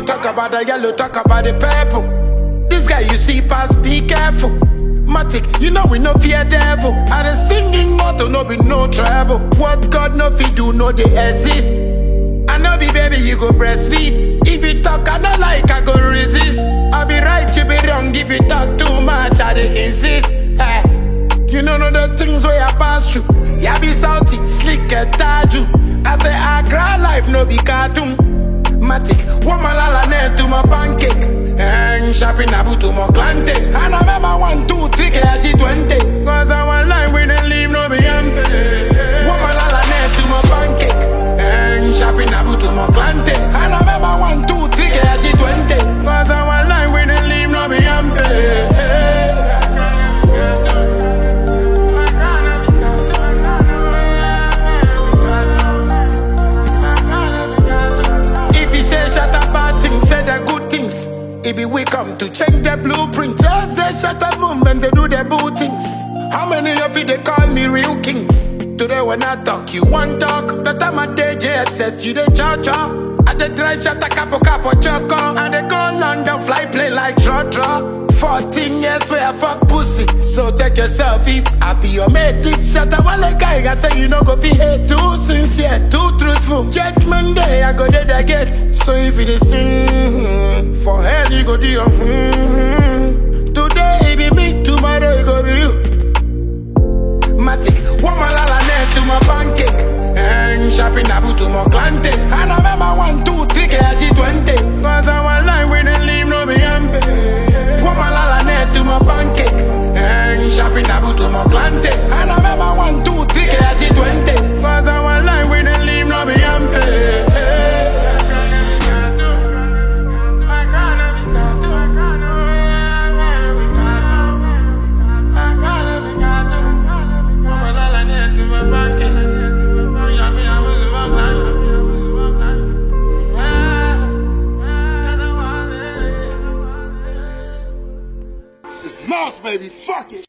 you talk about the yellow, talk about the purple. This guy you see pass, be careful. Matic, you know we no fear devil. And the singing motto no be no trouble. What God no fi do, no they exist. I know be baby, you go breastfeed. If you talk, I not like, I go resist. I be right, you be wrong. If you talk too much, I dey insist. You know the things where I pass through. Ya be salty, slick and taju. I say I cry life, no be cartoon. Matic, woman la net to my pancake. And shopping abu to my cliente. And I remember 1, 2, 3, cash 20. Cause I want life we don't leave no be empty. Woman la net to my pancake. And shopping abu to my cliente. And I remember 1, 2, 3, cash 20. Cause I want life we don't leave no be empty. It be we come to change the blueprint. Just they shut up movement, they do their boo things. How many of you they call me real king? Today when I talk, you want talk. The time I day JSS, you they cha-cha. I dey try shut a capoca for choco. And they go London, fly play like draw. 14 years where I fuck pussy. So take yourself if I be your mate. This shut up while a guy I say you know go fi hate. Too sincere, too truthful. Judgment day I go there they get. So if you dey sing for hell you go do your Today it be me, tomorrow it go be you. Matic, woman la net to my pancake. And shopping abu to my cliente. And I remember 1, 2, 3, cash 20. Cause I want life we don't leave no be empty. Woman la net to my pancake. And shopping abu to my cliente. And I remember 1, 2, 3, cash 20. Cause I want life we don't leave no be empty. It's Mouse, baby. Fuck it.